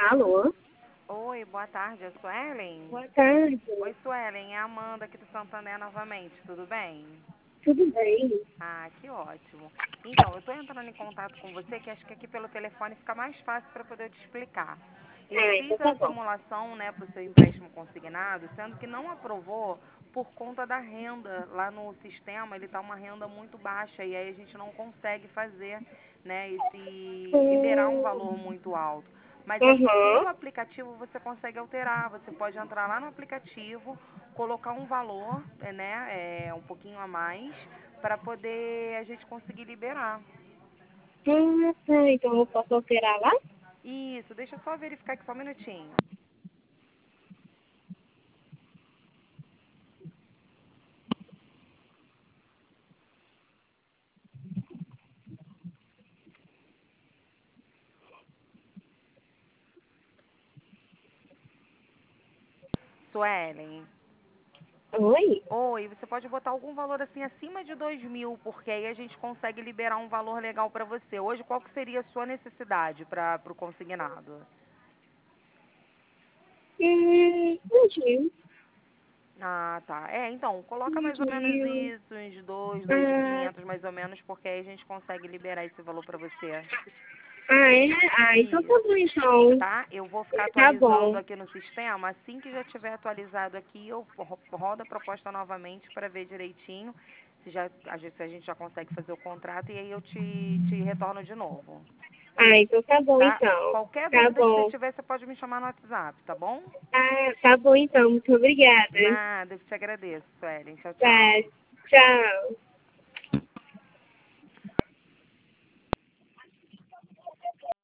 Alô? Oi, boa tarde, é Suelen? Boa tarde. Oi, Suelen, é a Amanda aqui do Santander novamente, tudo bem? Tudo bem? Ah, que ótimo. Então, eu estou entrando em contato com você, que acho que aqui pelo telefone fica mais fácil para poder te explicar. Eu Então fiz tá a bom. simulação, né, para o seu empréstimo consignado, sendo que não aprovou por conta da renda. Lá no sistema, ele está uma renda muito baixa e aí a gente não consegue fazer, né, liberar um Hum, valor muito alto. Mas aqui uhum. pelo aplicativo você consegue alterar, você pode entrar lá no aplicativo, colocar um valor, né, um pouquinho a mais, para poder a gente conseguir liberar. Tá. Então eu posso alterar lá? Isso, deixa eu só verificar aqui só um minutinho. Suelen. Oi? Oi, você pode botar algum valor assim acima de 2.000, porque aí a gente consegue liberar um valor legal para você. Hoje, qual que seria a sua necessidade para o consignado? Entendi. Ah, tá. Então, coloca mais ou menos Entendi. isso, uns dois mil e Ah, quinhentos mais ou menos, porque aí a gente consegue liberar esse valor para você. é? Então tá Isso. bom então. Tá? Eu vou ficar Tá atualizando bom. aqui no sistema. Assim que já tiver atualizado aqui, eu rodo a proposta novamente para ver direitinho se a gente já consegue fazer o contrato e aí eu te retorno de novo. Então tá bom Tá? então. Qualquer Tá dúvida que você bom. tiver, você pode me chamar no WhatsApp, tá bom? Tá bom então. Muito obrigada. Nada, eu te agradeço, Suelen. Tchau, Tá. tchau. Tchau.